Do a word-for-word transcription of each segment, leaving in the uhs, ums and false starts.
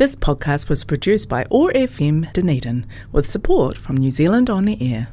This podcast was produced by O A R F M Dunedin with support from New Zealand On the Air.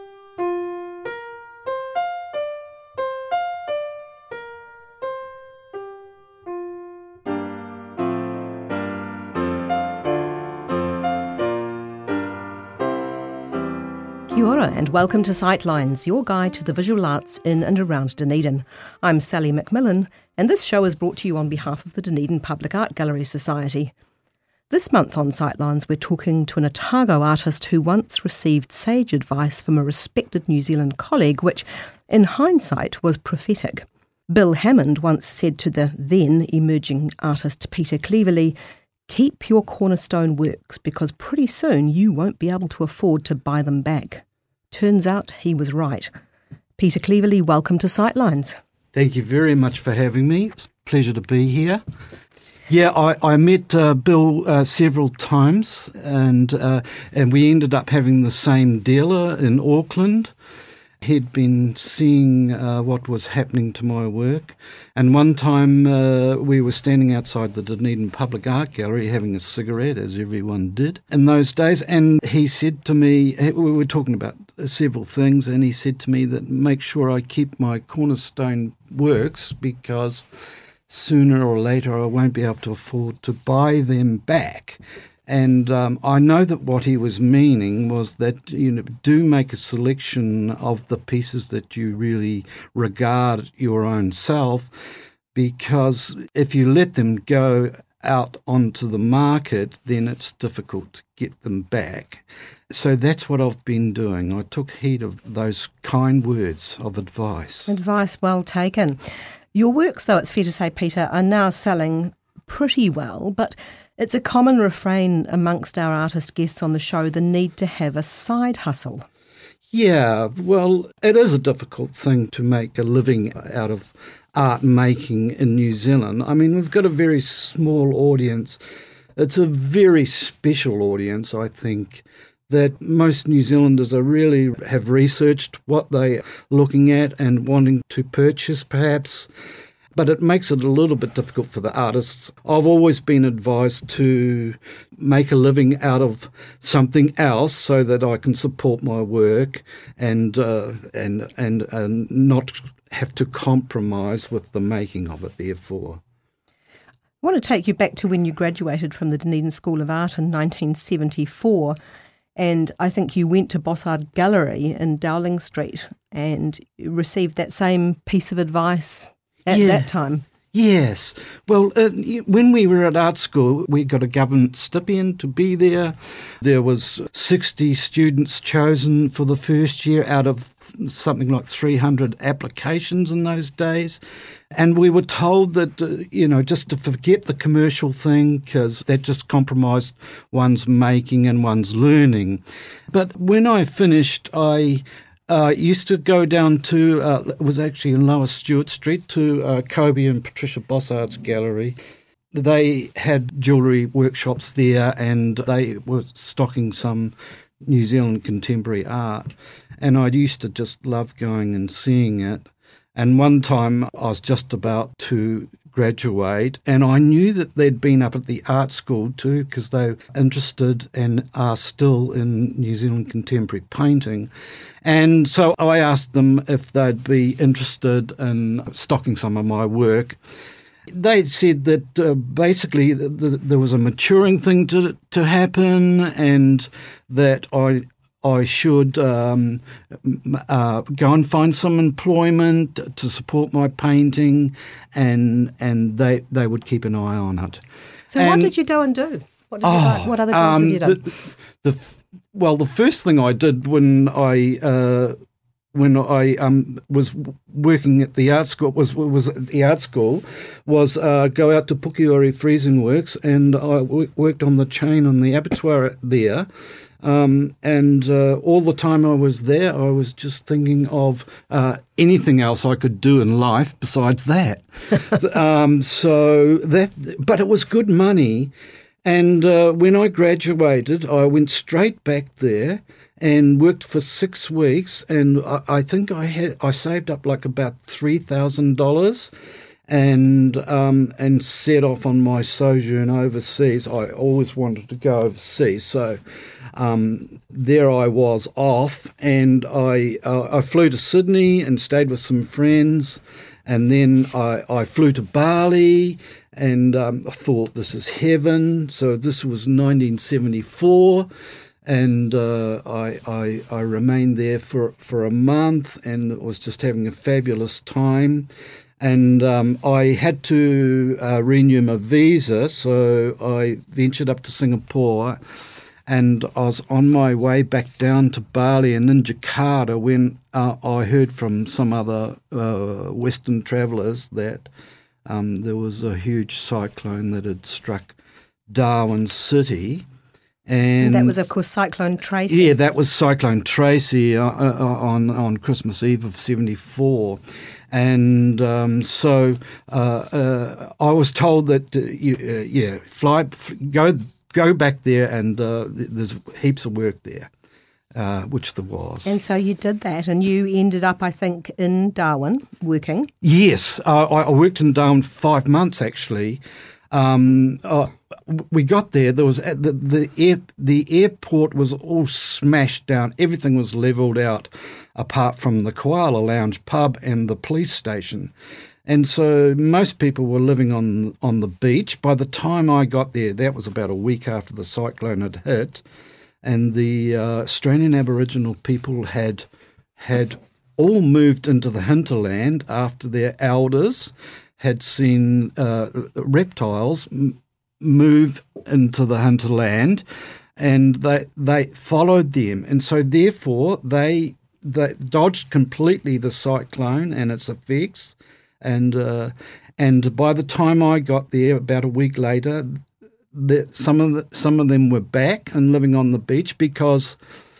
Kia ora and welcome to Sightlines, your guide to the visual arts in and around Dunedin. I'm Sally McMillan, and this show is brought to you on behalf of the Dunedin Public Art Gallery Society. This month on Sightlines, we're talking to an Otago artist who once received sage advice from a respected New Zealand colleague, which, in hindsight, was prophetic. Bill Hammond once said to the then emerging artist Peter Cleverley, "Keep your cornerstone works because pretty soon you won't be able to afford to buy them back." Turns out he was right. Peter Cleverley, welcome to Sightlines. Thank you very much for having me. It's a pleasure to be here. Yeah, I, I met uh, Bill uh, several times and uh, and we ended up having the same dealer in Auckland. He'd been seeing uh, what was happening to my work, and one time uh, we were standing outside the Dunedin Public Art Gallery having a cigarette, as everyone did in those days, and he said to me, we were talking about several things, and he said to me that make sure I keep my cornerstone works because sooner or later I won't be able to afford to buy them back. And um, I know that what he was meaning was that, you know, do make a selection of the pieces that you really regard your own self, because if you let them go out onto the market, then it's difficult to get them back. So that's what I've been doing. I took heed of those kind words of advice. Advice well taken. Your works, though it's fair to say, Peter, are now selling pretty well, but it's a common refrain amongst our artist guests on the show, the need to have a side hustle. Yeah, well, it is a difficult thing to make a living out of art making in New Zealand. I mean, we've got a very small audience. It's a very special audience, I think, that most New Zealanders are really have researched what they're looking at and wanting to purchase, perhaps. But it makes it a little bit difficult for the artists. I've always been advised to make a living out of something else so that I can support my work and uh, and and and not have to compromise with the making of it, therefore. I want to take you back to when you graduated from the Dunedin School of Art in nineteen seventy-four, and I think you went to Bossard Gallery in Dowling Street and received that same piece of advice at yeah. that time. Yes. Well, uh, when we were at art school, we got a government stipend to be there. There was sixty students chosen for the first year out of something like three hundred applications in those days. And we were told that, uh, you know, just to forget the commercial thing because that just compromised one's making and one's learning. But when I finished, I Uh, used to go down to, uh, it was actually in Lower Stewart Street, to uh, Kobe and Patricia Bossard's gallery. They had jewellery workshops there and they were stocking some New Zealand contemporary art. And I used to just love going and seeing it. And one time I was just about to graduate and I knew that they'd been up at the art school too because they were interested and are still in New Zealand contemporary painting. And so I asked them if they'd be interested in stocking some of my work. They said that uh, basically th- th- there was a maturing thing to to happen and that I I should um, uh, go and find some employment to support my painting, and and they they would keep an eye on it. So and, what did you go and do? What, did oh, you like, what other jobs um, have you done? The, the, well, the first thing I did when I uh, when I um, was working at the art school was was at the art school was uh, go out to Pukeori Freezing Works, and I w- worked on the chain on the abattoir there. Um, and uh, all the time I was there, I was just thinking of uh, anything else I could do in life besides that. um, so that, but it was good money. And uh, when I graduated, I went straight back there and worked for six weeks. And I, I think I had I saved up like about three thousand dollars. and um, and set off on my sojourn overseas. I always wanted to go overseas, so um, there I was off, and I uh, I flew to Sydney and stayed with some friends, and then I, I flew to Bali, and um, I thought, this is heaven. So this was nineteen seventy-four. And uh, I, I I remained there for, for a month and was just having a fabulous time. And um, I had to uh, renew my visa, so I ventured up to Singapore, and I was on my way back down to Bali and in Jakarta when uh, I heard from some other uh, Western travellers that um, there was a huge cyclone that had struck Darwin City. And, and that was, of course, Cyclone Tracy. Yeah, that was Cyclone Tracy uh, uh, on on Christmas Eve of seventy-four. And um, so uh, uh, I was told that, uh, you, uh, yeah, fly, f- go go back there and uh, there's heaps of work there, uh, which there was. And so you did that, and you ended up, I think, in Darwin working. Yes, uh, I, I worked in Darwin five months, actually. Um, uh, we got there. There was the the air, the airport was all smashed down. Everything was levelled out, apart from the Koala Lounge pub and the police station. And so most people were living on on the beach. By the time I got there, that was about a week after the cyclone had hit, and the uh, Australian Aboriginal people had had all moved into the hinterland after their elders had seen uh, reptiles m- move into the hinterland, and they they followed them, and so therefore they they dodged completely the cyclone and its effects, and uh, and by the time I got there, about a week later, the, some of the, some of them were back and living on the beach because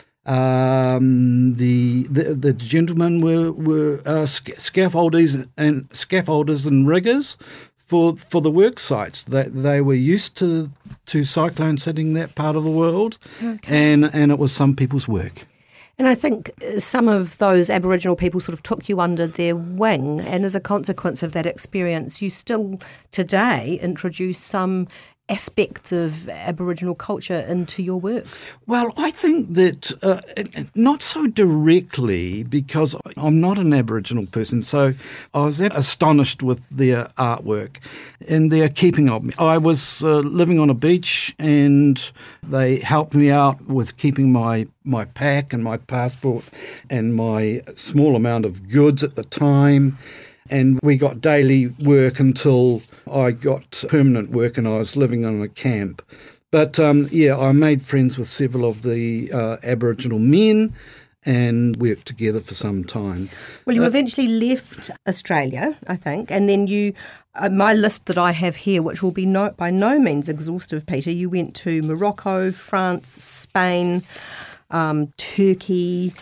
Um, the, the the gentlemen were were uh, scaffolders and scaffolders and riggers for for the work sites. That they, they were used to to cyclones hitting that part of the world, okay. and and it was some people's work. And I think some of those Aboriginal people sort of took you under their wing, and as a consequence of that experience, you still today introduce some aspects of Aboriginal culture into your works? Well, I think that uh, not so directly, because I'm not an Aboriginal person, so I was astonished with their artwork and their keeping of me. I was uh, living on a beach and they helped me out with keeping my, my pack and my passport and my small amount of goods at the time. And we got daily work until I got permanent work and I was living on a camp. But, um, yeah, I made friends with several of the uh, Aboriginal men and worked together for some time. Well, you uh, eventually left Australia, I think, and then you, uh, my list that I have here, which will be no, by no means exhaustive, Peter, you went to Morocco, France, Spain, um, Turkey,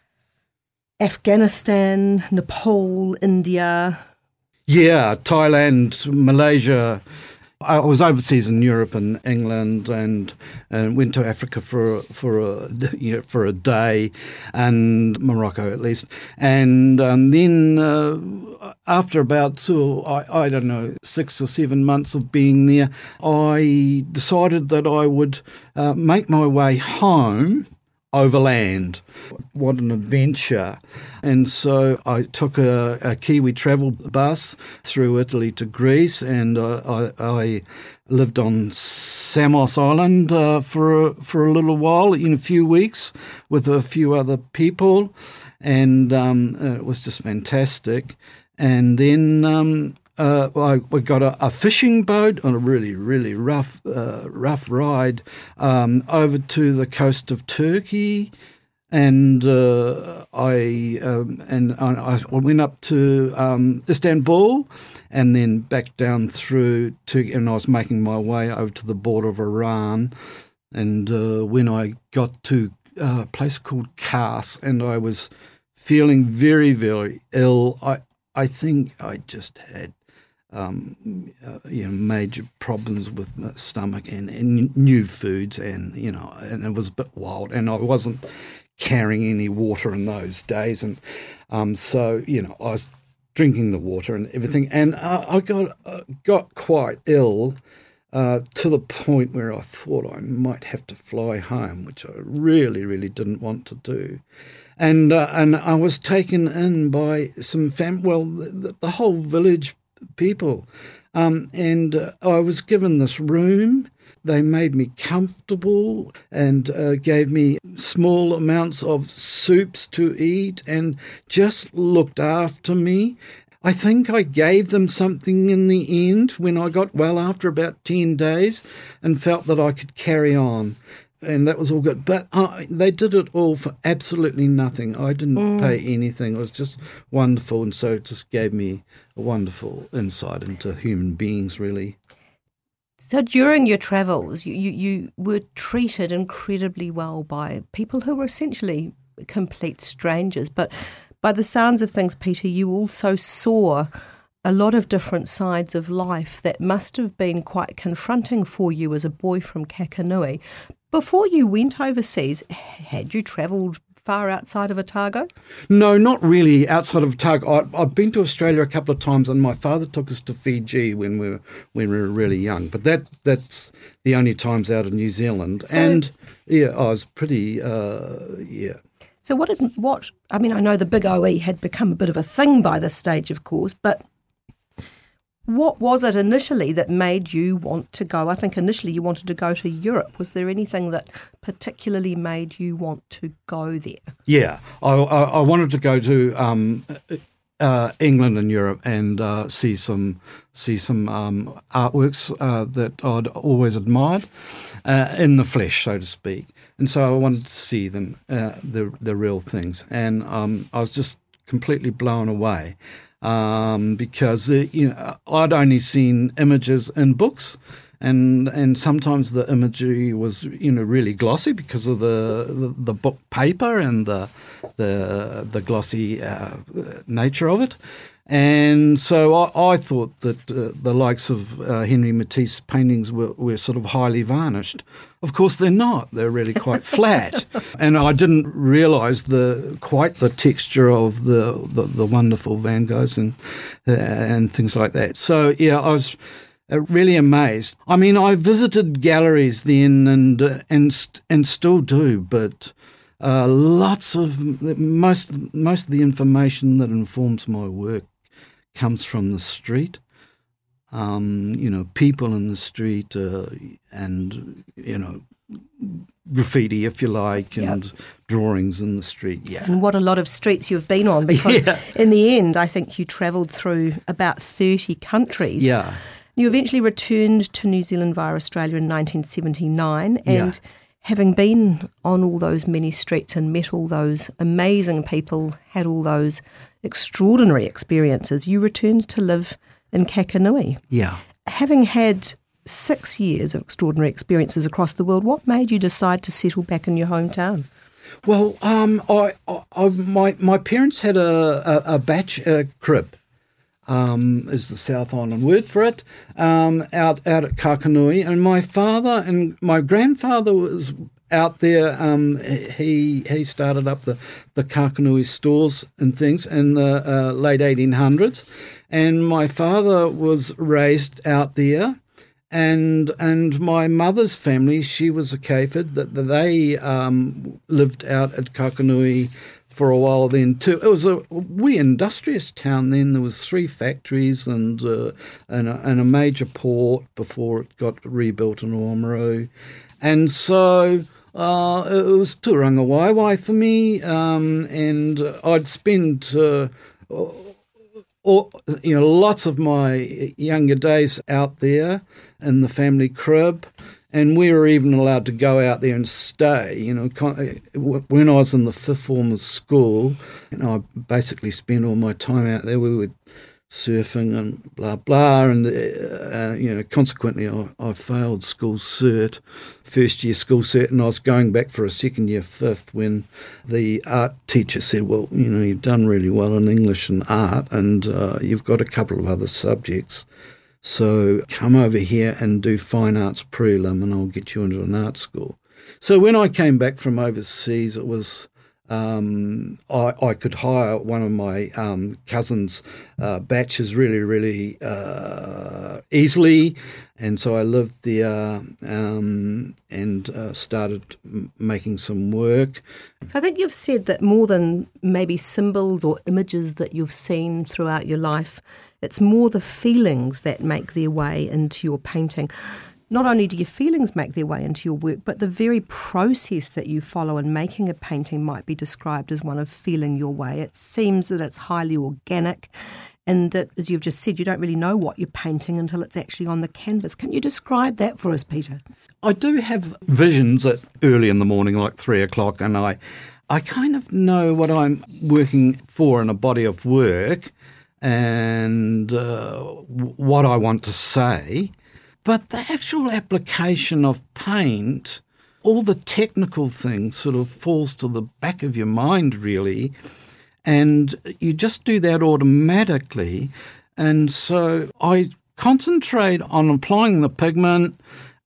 Afghanistan, Nepal, India. Yeah, Thailand, Malaysia. I was overseas in Europe and England, and, and went to Africa for for a you know, for a day, and Morocco at least. And um, then uh, after about so I, I don't know six or seven months of being there, I decided that I would uh, make my way home overland. What an adventure. And so I took a, a Kiwi travel bus through Italy to Greece, and uh, I, I lived on Samos Island uh, for, a, for a little while, in a few weeks, with a few other people, and um, it was just fantastic. And then um, uh, I we got a, a fishing boat on a really, really rough, uh, rough ride um, over to the coast of Turkey. And uh, I um, and I, I went up to um, Istanbul, and then back down through Turkey, and I was making my way over to the border of Iran. And uh, when I got to a place called Kars, and I was feeling very, very ill, I I think I just had um, uh, you know major problems with my stomach and, and new foods, and you know, and it was a bit wild, and I wasn't carrying any water in those days, and um, so you know I was drinking the water and everything. And uh, I got uh, got quite ill uh, to the point where I thought I might have to fly home, which I really, really didn't want to do. And uh, and I was taken in by some fam. Well, the, the whole village people, um, and uh, I was given this room. They made me comfortable and uh, gave me small amounts of soups to eat and just looked after me. I think I gave them something in the end when I got well after about ten days and felt that I could carry on. And that was all good. But uh, they did it all for absolutely nothing. I didn't mm. pay anything. It was just wonderful. And so it just gave me a wonderful insight into human beings, really. So during your travels, you, you, you were treated incredibly well by people who were essentially complete strangers. But by the sounds of things, Peter, you also saw a lot of different sides of life that must have been quite confronting for you as a boy from Kakanui. Before you went overseas, had you travelled far outside of Otago? No, not really outside of Otago. I, I've been to Australia a couple of times, and my father took us to Fiji when we were when we were really young. But that that's the only times out of New Zealand. So, and yeah, I was pretty uh, yeah. So what did what? I mean, I know the Big O E had become a bit of a thing by this stage, of course, but what was it initially that made you want to go? I think initially you wanted to go to Europe. Was there anything that particularly made you want to go there? Yeah, I, I, I wanted to go to um, uh, England and Europe and uh, see some see some um, artworks uh, that I'd always admired uh, in the flesh, so to speak. And so I wanted to see them, uh, the the real things. And um, I was just completely blown away. Um, because uh, you know, I'd only seen images in books, and and sometimes the imagery was you know really glossy because of the the, the book paper and the the the glossy uh, nature of it. And so I, I thought that uh, the likes of uh, Henri Matisse's paintings were, were sort of highly varnished. Of course, they're not. They're really quite flat. And I didn't realise the quite the texture of the, the, the wonderful Van Goghs and, uh, and things like that. So, yeah, I was really amazed. I mean, I visited galleries then and, uh, and, and still do, but... Uh, lots of most most of the information that informs my work comes from the street. Um, you know, people in the street, uh, and you know, graffiti, if you like, and yep. drawings in the street. Yeah, and what a lot of streets you've been on, because yeah. in the end, I think you travelled through about thirty countries. Yeah, you eventually returned to New Zealand via Australia in nineteen seventy-nine, and. Yeah. Having been on all those many streets and met all those amazing people, had all those extraordinary experiences, you returned to live in Kakanui. Yeah. Having had six years of extraordinary experiences across the world, what made you decide to settle back in your hometown? Well, um, I, I, my my parents had a, a, a batch a crib. Um, is the South Island word for it, um, out out at Kakanui. And my father and my grandfather was out there. Um, he he started up the, the Kakanui stores and things in the uh, late eighteen hundreds. And my father was raised out there. And and my mother's family, she was a Kafid, that they um, lived out at Kakanui for a while then too. It was a wee industrious town then. There was three factories and uh, and, a, and a major port before it got rebuilt in Oamaru. And so uh, it was tūranga waiwai for me, um, and I'd spend uh, all, you know, lots of my younger days out there in the family crib. And we were even allowed to go out there and stay. You know, when I was in the fifth form of school, and I basically spent all my time out there. We were surfing and blah blah, and uh, you know, consequently, I, I failed school cert, first year school cert, and I was going back for a second year fifth when the art teacher said, "Well, you know, you've done really well in English and art, and uh, you've got a couple of other subjects." So come over here and do fine arts prelim and I'll get you into an art school. So when I came back from overseas, it was Um, I, I could hire one of my um, cousins' uh, batches really, really uh, easily, and so I lived there um, and uh, started m- making some work. So I think you've said that more than maybe symbols or images that you've seen throughout your life, it's more the feelings that make their way into your painting. Not only do your feelings make their way into your work, but the very process that you follow in making a painting might be described as one of feeling your way. It seems that it's highly organic and that, as you've just said, you don't really know what you're painting until it's actually on the canvas. Can you describe that for us, Peter? I do have visions at early in the morning, like three o'clock, and I, I kind of know what I'm working for in a body of work and uh, what I want to say. But the actual application of paint, all the technical things sort of falls to the back of your mind, really, and you just do that automatically. And so I concentrate on applying the pigment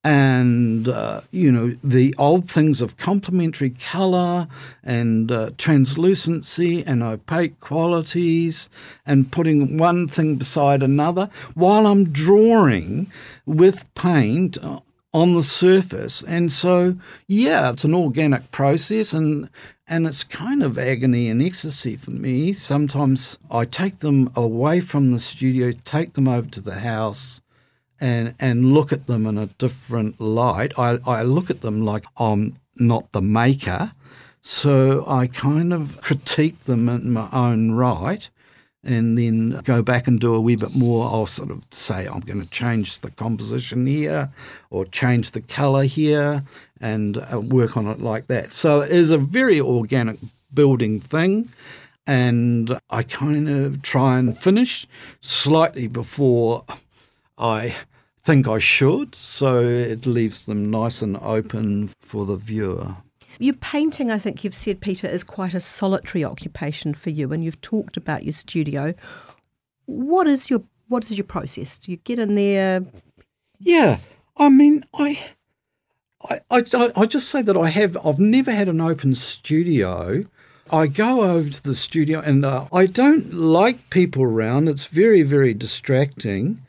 and, uh, you know, the old things of complementary colour and uh, translucency and opaque qualities and putting one thing beside another while I'm drawing with paint on the surface. And so, yeah, it's an organic process and and it's kind of agony and ecstasy for me. Sometimes I take them away from the studio, take them over to the house and and look at them in a different light. I, I look at them like I'm not the maker, so I kind of critique them in my own right and then go back and do a wee bit more. I'll sort of say I'm going to change the composition here or change the colour here and uh, work on it like that. So it is a very organic building thing, and I kind of try and finish slightly before I think I should, so it leaves them nice and open for the viewer. Your painting, I think you've said, Peter, is quite a solitary occupation for you, and you've talked about your studio. What is your what is your process? Do you get in there? Yeah, I mean, I, I, I, I just say that I have. I've never had an open studio. I go over to the studio, and uh, I don't like people around. It's very, very distracting,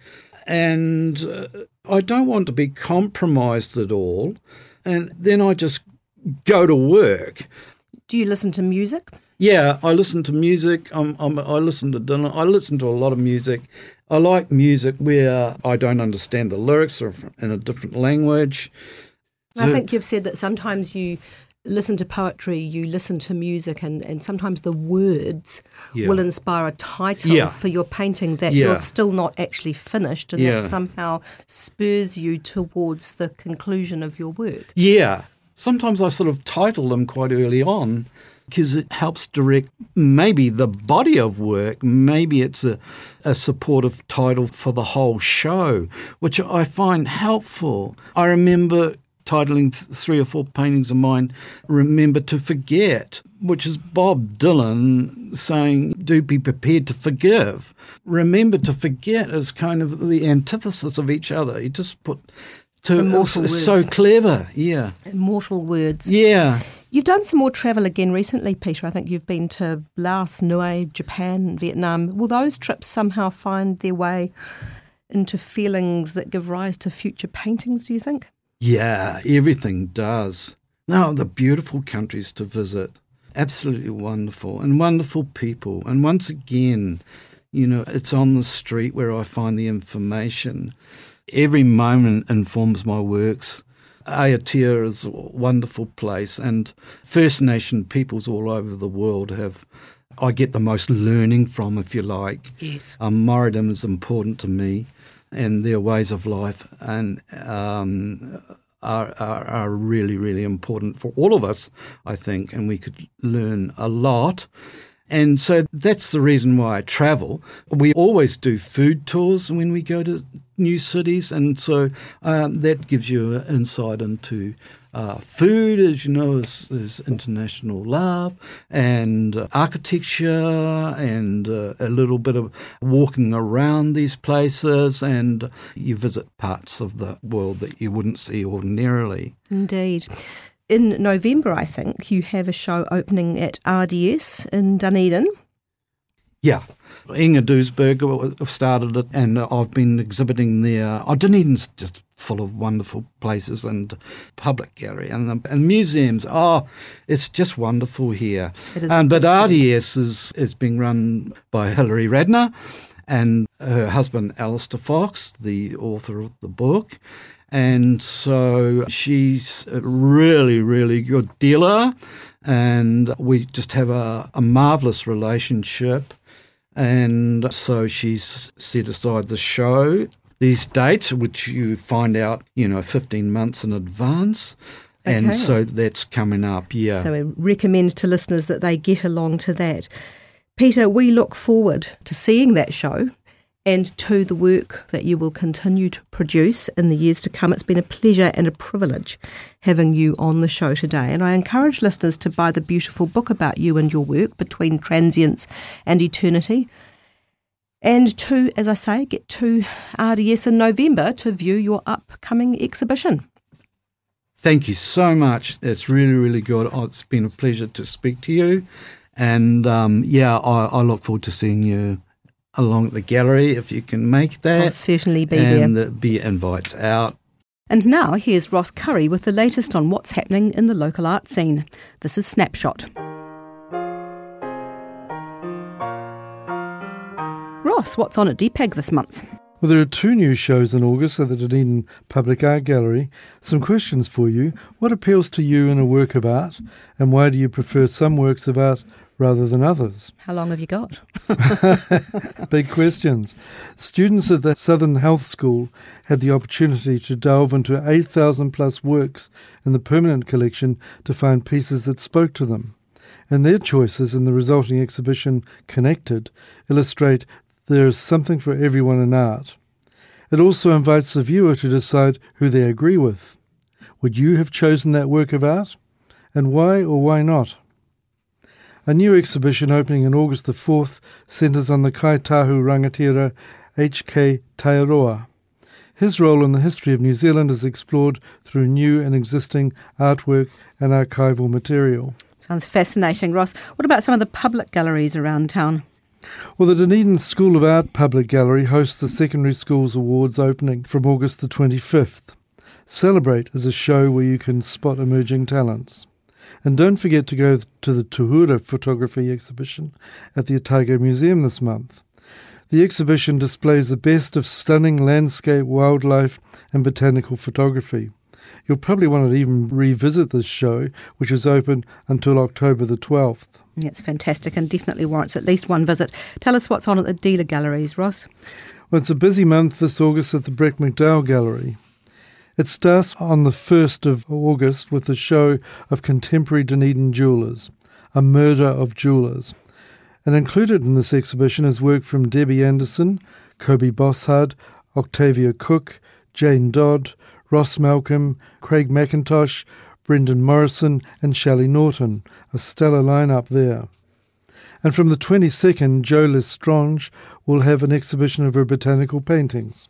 and uh, I don't want to be compromised at all. And then I just go to work. Do you listen to music? Yeah, I listen to music. I'm, I'm, I listen to Dylan. I listen to a lot of music. I like music where I don't understand the lyrics or in a different language. So, I think you've said that sometimes you listen to poetry, you listen to music, and, and sometimes the words yeah. will inspire a title yeah. for your painting that yeah. you're still not actually finished, and yeah. that somehow spurs you towards the conclusion of your work. Yeah. Sometimes I sort of title them quite early on because it helps direct maybe the body of work. Maybe it's a, a supportive title for the whole show, which I find helpful. I remember titling th- three or four paintings of mine, Remember to Forget, which is Bob Dylan saying, do be prepared to forgive. Remember to Forget is kind of the antithesis of each other. You just put... To, Immortal it's words. so clever, yeah. Immortal words. Yeah. You've done some more travel again recently, Peter. I think you've been to Laos, Niue, Japan, Vietnam. Will those trips somehow find their way into feelings that give rise to future paintings, do you think? Yeah, everything does. No, the beautiful countries to visit. Absolutely wonderful. And wonderful people. And once again, you know, it's on the street where I find the information. Every moment informs my works. Aotea is a wonderful place, and First Nation peoples all over the world have, I get the most learning from, if you like. Yes. Um, Moradam is important to me, and their ways of life and um, are, are are really, really important for all of us, I think, and we could learn a lot. And so that's the reason why I travel. We always do food tours when we go to new cities, and so um, that gives you an insight into uh, food, as you know, is, is international love, and uh, architecture, and uh, a little bit of walking around these places, and you visit parts of the world that you wouldn't see ordinarily. Indeed. in November, I think, you have a show opening at R D S in Dunedin. Yeah. Inga Duisberg started it, and I've been exhibiting there. Oh, Dunedin's just full of wonderful places and public gallery and, the, and museums. Oh, it's just wonderful here. It is um, but R D S is, is being run by Hilary Radner and her husband Alistair Fox, the author of the book. And so she's a really, really good dealer, and we just have a, a marvellous relationship. And so she's set aside the show, these dates, which you find out, you know, fifteen months in advance. Okay. And so that's coming up, yeah. So we recommend to listeners that they get along to that. Peter, we look forward to seeing that show and to the work that you will continue to produce in the years to come. It's been a pleasure and a privilege having you on the show today. And I encourage listeners to buy the beautiful book about you and your work, Between Transience and Eternity. And to, as I say, get to R D S in November to view your upcoming exhibition. Thank you so much. It's really, really good. Oh, it's been a pleasure to speak to you. And um, yeah, I, I look forward to seeing you along at the gallery if you can make that. I'll certainly be and there. And the be invites out. And now here's Ross Curry with the latest on what's happening in the local art scene. This is Snapshot. Ross, what's on at D PAG this month? Well, there are two new shows in August at the Dunedin Public Art Gallery. Some questions for you. What appeals to you in a work of art, and why do you prefer some works of art rather than others? How long have you got? Big questions. Students at the Southern Health School had the opportunity to delve into eight thousand plus works in the permanent collection to find pieces that spoke to them. And their choices in the resulting exhibition, Connected, illustrate there is something for everyone in art. It also invites the viewer to decide who they agree with. Would you have chosen that work of art? And why or why not? A new exhibition opening on August the fourth centres on the Kaitahu Rangatira H K Taiaroa. His role in the history of New Zealand is explored through new and existing artwork and archival material. Sounds fascinating, Ross. What about some of the public galleries around town? Well, the Dunedin School of Art Public Gallery hosts the Secondary Schools Awards opening from August the twenty-fifth. Celebrate is a show where you can spot emerging talents. And don't forget to go to the Tuhura photography exhibition at the Otago Museum this month. The exhibition displays the best of stunning landscape, wildlife and botanical photography. You'll probably want to even revisit this show, which is open until October the twelfth. That's fantastic and definitely warrants at least one visit. Tell us what's on at the dealer galleries, Ross. Well, it's a busy month this August at the Breck McDowell Gallery. It starts on the first of August with the show of contemporary Dunedin jewellers, A Murder of Jewellers. And included in this exhibition is work from Debbie Anderson, Kobe Bosshard, Octavia Cook, Jane Dodd, Ross Malcolm, Craig McIntosh, Brendan Morrison and Shelley Norton, a stellar lineup there. And from the twenty-second, Jo Lestrange will have an exhibition of her botanical paintings.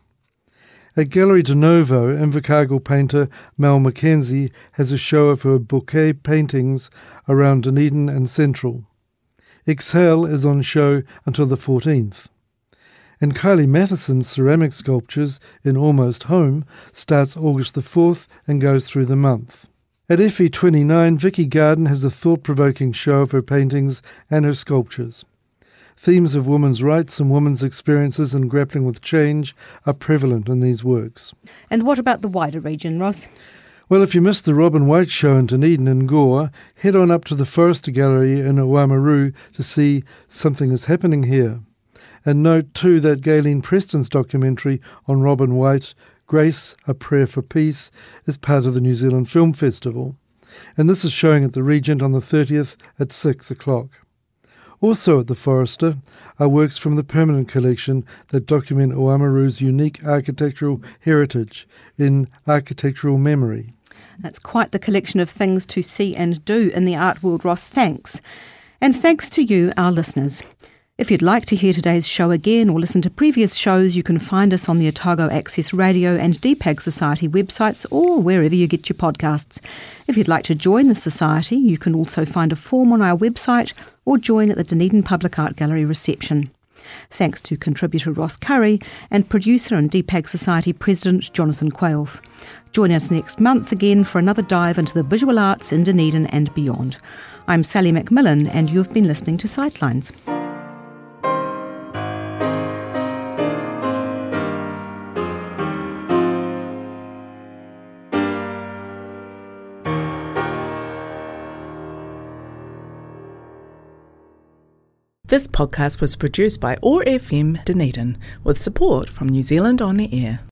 At Gallery de Novo, Invercargill painter Mel Mackenzie has a show of her bouquet paintings around Dunedin and Central. Exhale is on show until the fourteenth. And Kylie Matheson's ceramic sculptures in Almost Home starts August the fourth and goes through the month. At F E twenty-nine, Vicky Garden has a thought-provoking show of her paintings and her sculptures. Themes of women's rights and women's experiences in grappling with change are prevalent in these works. And what about the wider region, Ross? Well, if you missed the Robin White show in Dunedin and Gore, head on up to the Forester Gallery in Oamaru to see Something is Happening Here. And note too that Gayleen Preston's documentary on Robin White, Grace, A Prayer for Peace, is part of the New Zealand Film Festival. And this is showing at the Regent on the thirtieth at six o'clock. Also at the Forester are works from the permanent collection that document Oamaru's unique architectural heritage in architectural memory. That's quite the collection of things to see and do in the art world, Ross. Thanks. And thanks to you, our listeners. If you'd like to hear today's show again or listen to previous shows, you can find us on the Otago Access Radio and D PAG Society websites or wherever you get your podcasts. If you'd like to join the Society, you can also find a form on our website or join at the Dunedin Public Art Gallery reception. Thanks to contributor Ross Curry and producer and D PAG Society President Jonathan Quailf. Join us next month again for another dive into the visual arts in Dunedin and beyond. I'm Sally McMillan and you've been listening to Sightlines. This podcast was produced by O A R F M Dunedin with support from New Zealand On the Air.